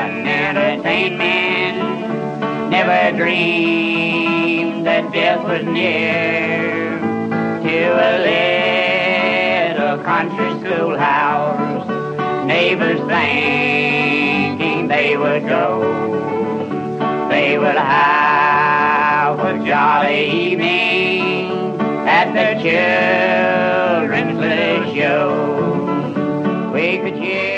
fun entertainment. Never dreamed that death was near. To a little country schoolhouse, neighbors thinking they would go. They would have a jolly evening at the children's little show. We could cheer